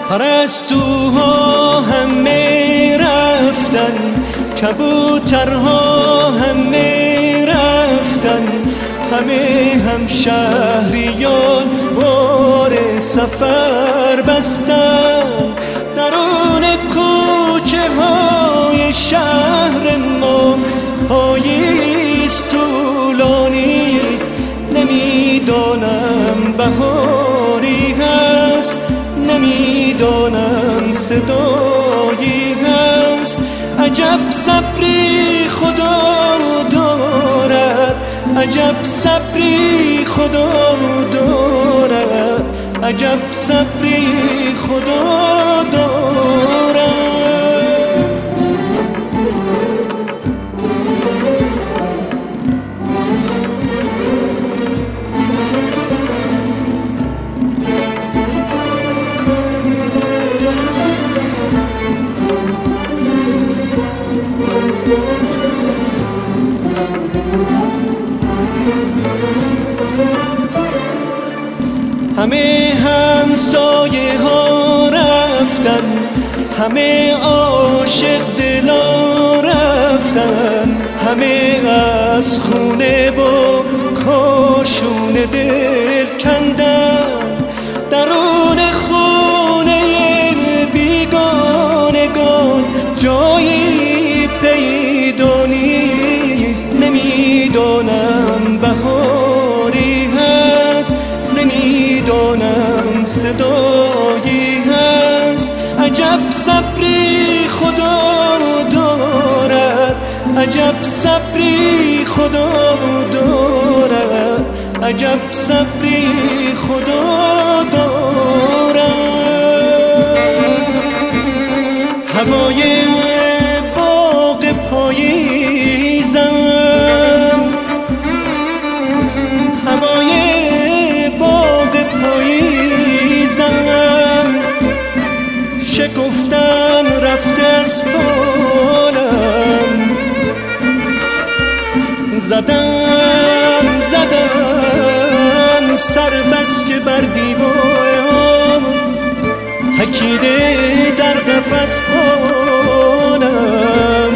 پرستوها همه رفتن، کبوترها همه رفتن، همه هم شهریان بار سفر بستن. درون کوچه های شهر ما پاییز طولانیست، نمیدانم بهاری هست، نمیدانم صدایی هست. عجب صبری خدا دارد، عجب صبری خدا دارد، عجب صبری خدا دارد. همه همسایه ها رفتن، همه عاشق دلا رفتن، همه از خونه و کاشون دل کندن. درون خونه بیگانگان جایی پیدا نیست، نمیدانم بهاری هست، نمیدانم صدایی هست. عجب صبری خدا دارد، عجب صبری خدا دارد، عجب صبری خدا دارد. هوای باغ پاییزم، هوای باغ پاییزم، شکفتن رفت از فالم. زدم سر بس که بر دیوار، تکیده در قفس بالم.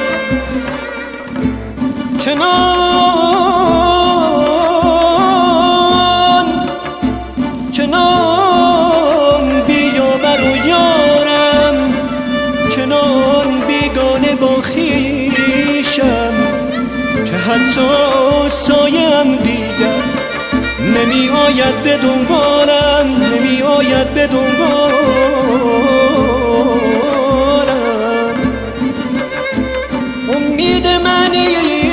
کنان بیا برو یارم، کنان بیگانه با خویشم، که حتی سایم دیگر نمی آید به دنبالم، نمی آید به دنبالم. امید منی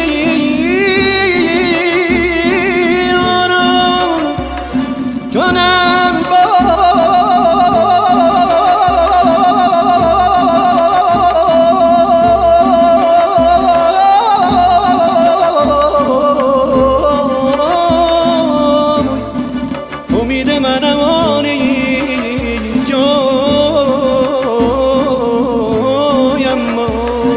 جانم امید منم آنی جایم ما.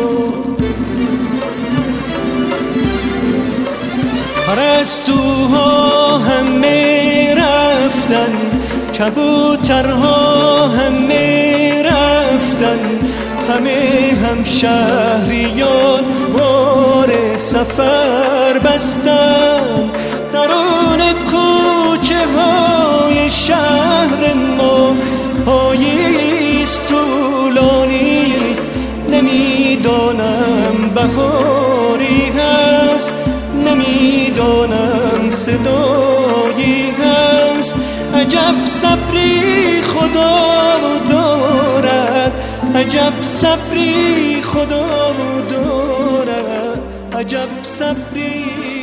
پرستوها همه رفتن، کبوترها همه رفتن، همه هم شهریان بار سفر بستن. درون کوچه های شهر ما پاییز طولانیست، نمیدانم بهاری هست، نمیدانم صدایی هست. عجب صبری خدا دارد، عجب صبری خدا دارد، عجب صبری